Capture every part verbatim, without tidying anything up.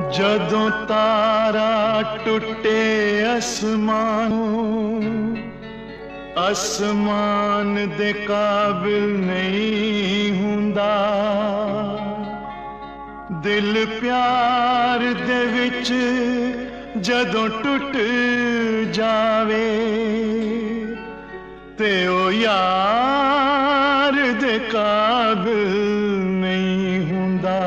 जदों तारा टुटे आसमानों, आसमान दे काबिल नहीं हुंदा। दिल प्यार दे विच जदों टुट जावे ते ओ यार दे काबिल नहीं हुंदा।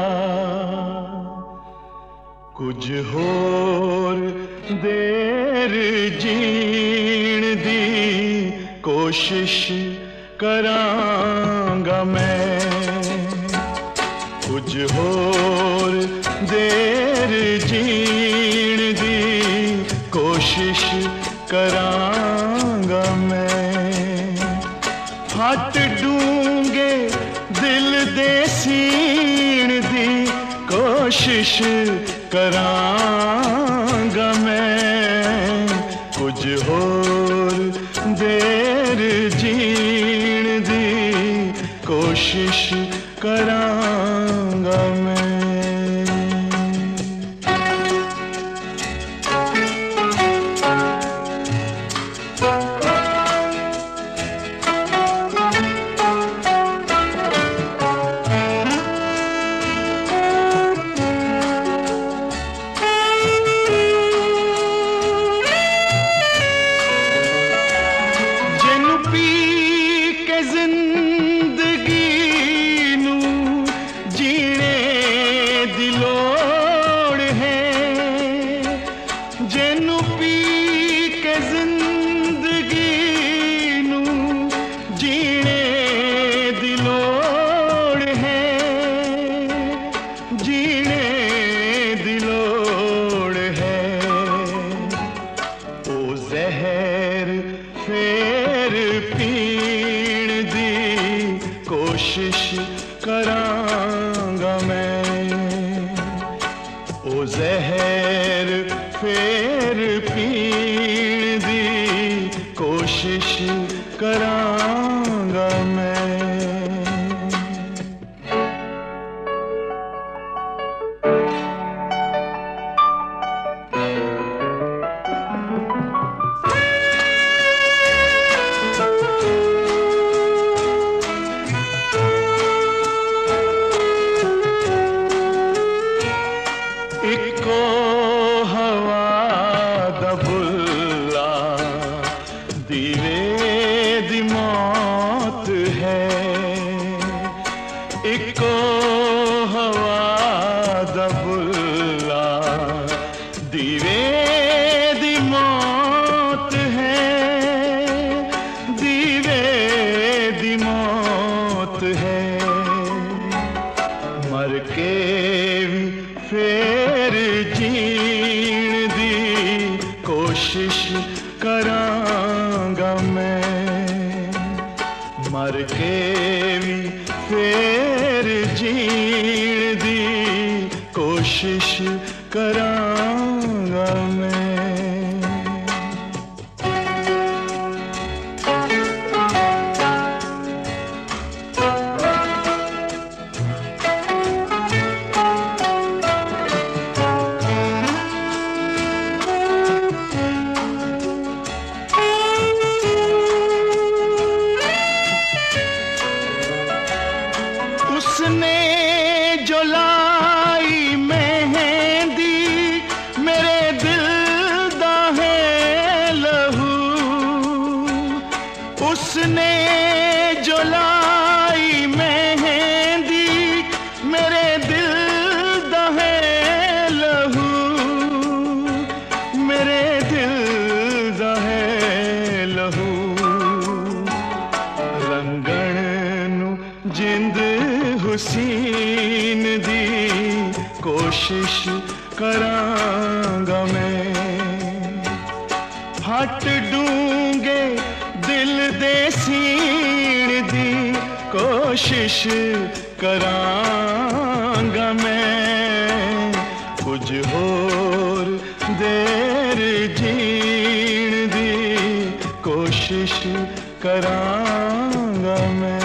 कुछ होर देर जीण दी कोशिश करांगा मैं, कुछ होर देर जीण दी कोशिश करांगा मैं। हट डूंगे दिल दे सीण दी कोशिश करांगा मैं, कुछ होर देर जीण दी कोशिश करांगा मैं। फेर पीण दी कोशिश करांगा मैं, ओ जहर फेर पीण दी कोशिश करांगा मैं। इको हवा दा बुल्ला दीवे दी मौत है, इको हवा दा बुल्ला दीवे दी मौत है, दीवे दी मौत है। मर के भी फेर जीण दी कोशिश करांगा मैं, मर के भी फेर जीण दी कोशिश करांगा मैं। उसने जो लाई मेहंदी मेरे दिल दा है लहू, उसने जो लाई मेहंदी मेरे दिल दा है लहू, मेरे दिल दा है लहू। रंगण नू जिंद हुसीन दी कोशिश करांगा मैं। हट डूंगे दिल दे सीण दी कोशिश करांगा मैं, कुछ होर देर जीण दी कोशिश करांगा मैं।